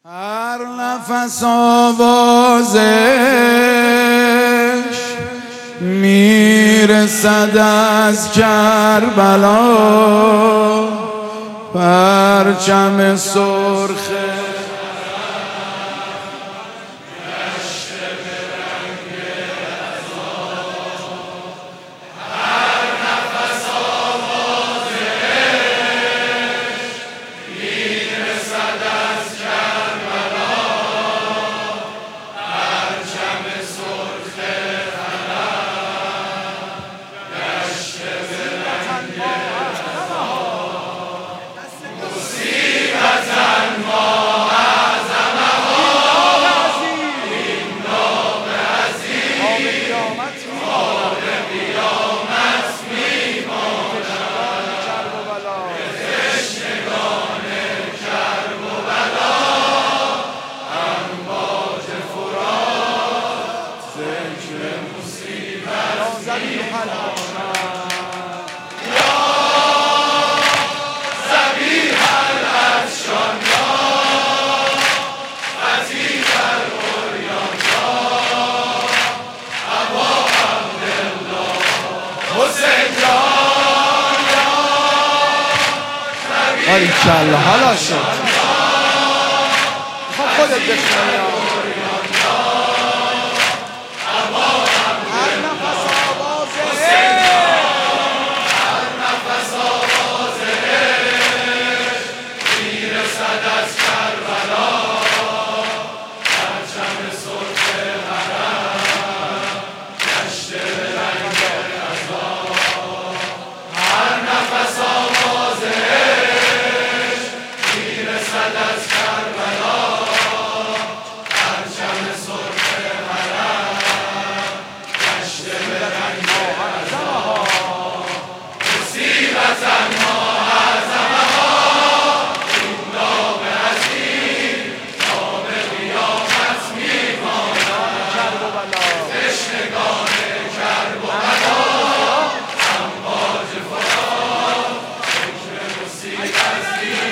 هر نفس آوازش میرسد از کربلا، پرچم سرخ باریکلا حالا شد. خب خودت بخونی. هر نفس آوازش میرسد از کربلا، پرچم سرخ حرم گشته به رنگ رضا. هر نفس آوازش از کربلا، پرچم سرخ حرم گشته به رنگ رضا. مصیبت معظمه ها این نام عظیم تا به قیامت میماند. تشنگان کرب و بلا امواج فرات فکر مصیبت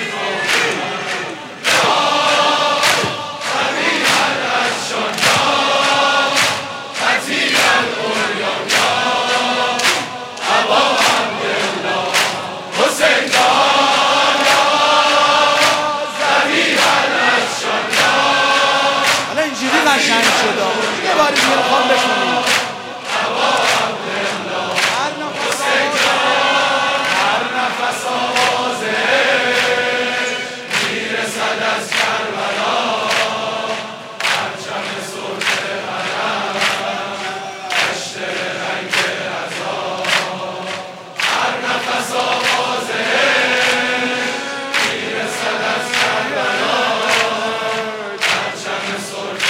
قشنگ شده. یه باری دیگه میخوام بخونیم. هر نفس آوازش میرسد از کربلا، پرچم سرخ حرم گشته به رنگ رضا. هر نفس آوازش میرسد از کربلا، پرچم سرخ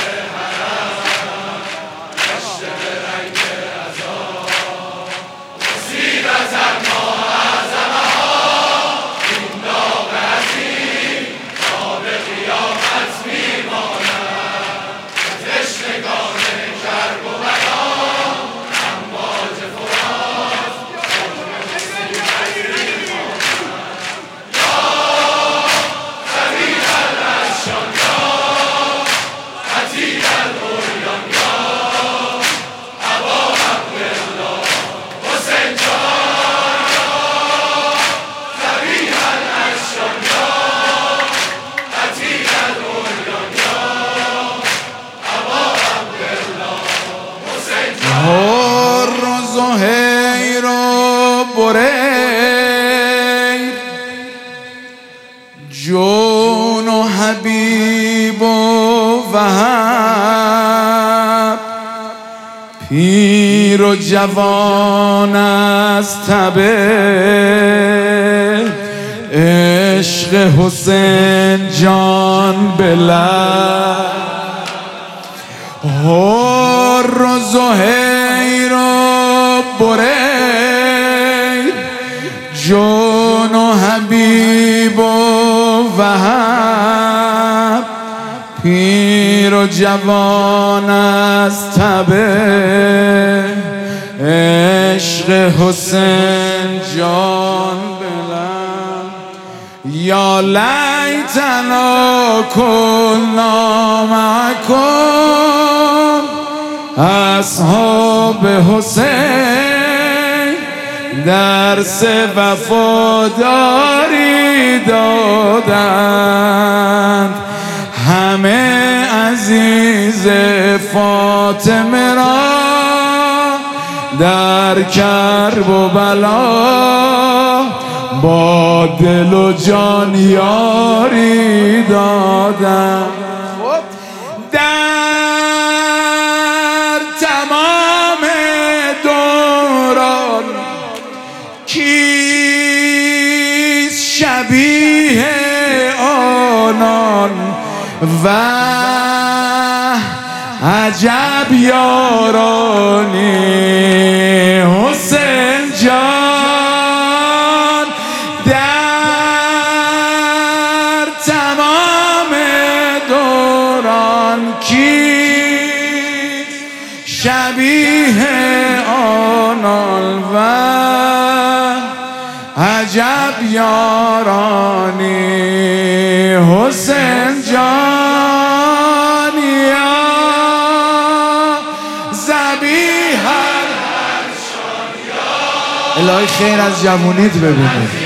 روز و هیر و بریر، جون و حبیب و وهب، پیر و جوان از تبه عشق حسین جان بلد. روز و هیر و بریر، جون و حبیب و وهب، پیر و جوان از تبه عشق حسین جان بلند. یا لیتنا کنا معکم اصحاب حسین درس وفاداری دادند. همه عزیز فاطمه را در کرب و بلا با دل و جان یاری دادند. در تمام دوران کیست شبیه آنان و عجب یارانی حسین جان. در تمام دوران کیست شبیه آنان و عجب یارانی حسین جان. یا ذبیح الهی خیر از جوونیت ببینید.